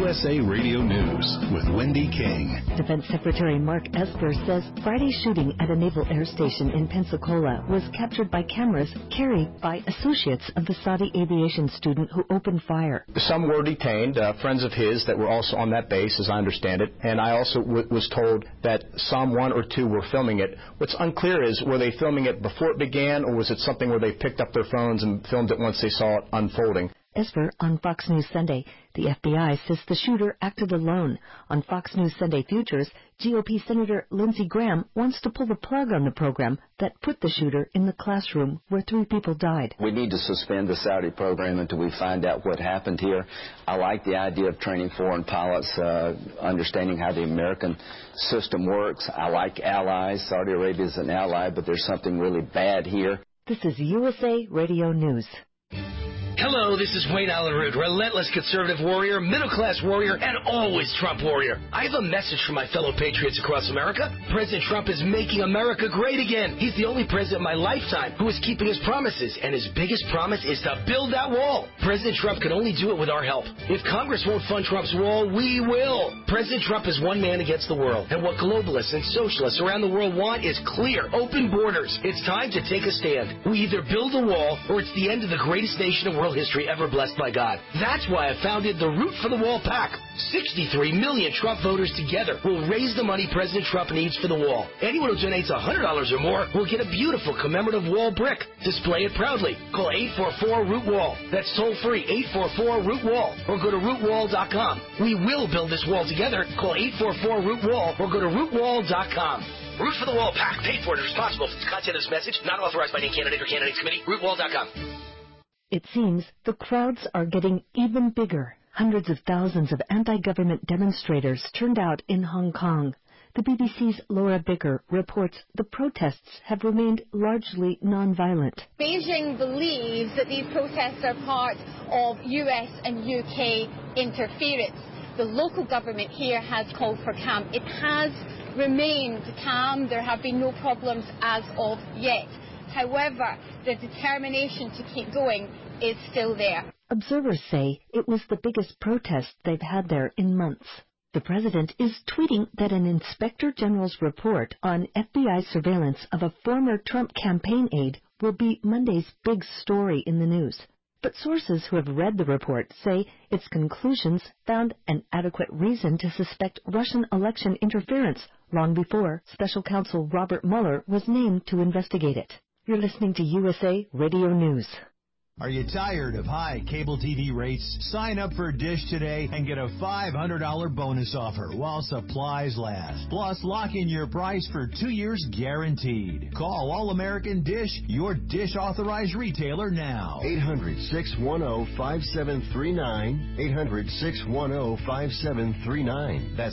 USA Radio News with Wendy King. Defense Secretary Mark Esper says Friday's shooting at a naval air station in Pensacola was captured by cameras carried by associates of the Saudi aviation student who opened fire. Some were detained, friends of his that were also on that base, as I understand it, and I also was told that some one or two were filming it. What's unclear is, were they filming it before it began, or was it something where they picked up their phones and filmed it once they saw it unfolding? Esper on Fox News Sunday. The FBI says the shooter acted alone. On Fox News Sunday Futures, GOP Senator Lindsey Graham wants to pull the plug on the program that put the shooter in the classroom where 3 people died. We need to suspend the Saudi program until we find out what happened here. I like the idea of training foreign pilots, understanding how the American system works. I like allies. Saudi Arabia is an ally, but there's something really bad here. This is USA Radio News. Hello, this is Wayne Allen Root, relentless conservative warrior, middle-class warrior, and always Trump warrior. I have a message for my fellow patriots across America. President Trump is making America great again. He's the only president in my lifetime who is keeping his promises, and his biggest promise is to build that wall. President Trump can only do it with our help. If Congress won't fund Trump's wall, we will. President Trump is one man against the world, and what globalists and socialists around the world want is clear, open borders. It's time to take a stand. We either build a wall, or it's the end of the greatest nation in world history ever blessed by God. That's why I founded the Root for the Wall PAC. 63 million Trump voters together will raise the money President Trump needs for the wall. Anyone who donates $100 or more will get a beautiful commemorative wall brick. Display it proudly. Call 844-ROOT-WALL. That's toll-free, 844-ROOT-WALL. Or go to rootwall.com. We will build this wall together. Call 844-ROOT-WALL or go to rootwall.com. Root for the Wall PAC, paid for and responsible for the content of this message, not authorized by any candidate or candidates committee. Rootwall.com. It seems the crowds are getting even bigger. Hundreds of thousands of anti-government demonstrators turned out in Hong Kong. The BBC's Laura Bicker reports the protests have remained largely nonviolent. Beijing believes that these protests are part of US and UK interference. The local government here has called for calm. It has remained calm. There have been no problems as of yet. However, the determination to keep going is still there. Observers say it was the biggest protest they've had there in months. The president is tweeting that an inspector general's report on FBI surveillance of a former Trump campaign aide will be Monday's big story in the news. But sources who have read the report say its conclusions found an adequate reason to suspect Russian election interference long before Special Counsel Robert Mueller was named to investigate it. You're listening to USA Radio News. Are you tired of high cable TV rates? Sign up for Dish today and get a $500 bonus offer while supplies last. Plus, lock in your price for 2 years guaranteed. Call All-American Dish, your Dish authorized retailer now. 800-610-5739. 800-610-5739. That's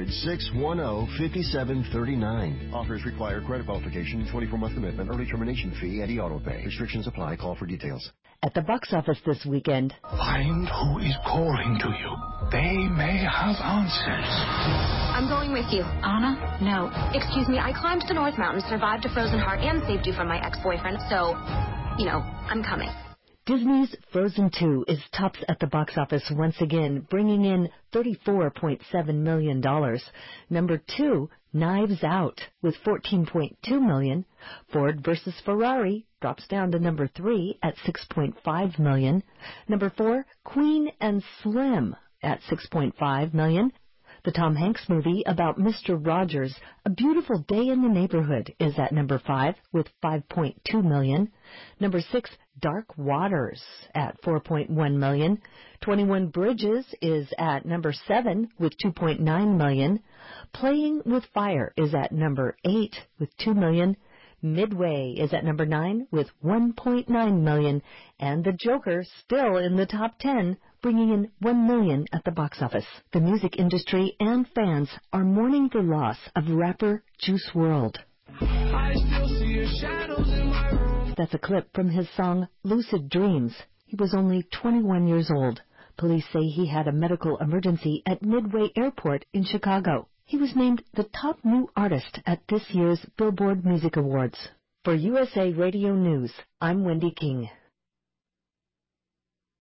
800-610-5739. Offers require credit qualification, 24-month commitment, early termination fee, and auto pay. Restrictions apply. Call for details. At the box office this weekend, find who is calling to you. They may have answers. I'm going with you. Anna? No. Excuse me, I climbed the North Mountain, survived a frozen heart, and saved you from my ex-boyfriend, so, I'm coming. Disney's Frozen 2 is tops at the box office once again, bringing in $34.7 million. Number 2, Knives Out, with $14.2 million. Ford vs. Ferrari drops down to number 3 at $6.5 million. Number 4, Queen and Slim at $6.5 million. The Tom Hanks movie about Mr. Rogers, A Beautiful Day in the Neighborhood, is at number 5 with $5.2 million. Number 6, Dark Waters at $4.1 million. 21 Bridges is at number 7 with $2.9 million. Playing with Fire is at number 8 with $2 million. Midway is at number 9 with $1.9 million. And The Joker still in the top 10, bringing in $1 million at the box office. The music industry and fans are mourning the loss of rapper Juice WRLD. I still see your shadows in my room. That's a clip from his song Lucid Dreams. He was only 21 years old. Police say he had a medical emergency at Midway Airport in Chicago. He was named the top new artist at this year's Billboard Music Awards. For USA Radio News, I'm Wendy King.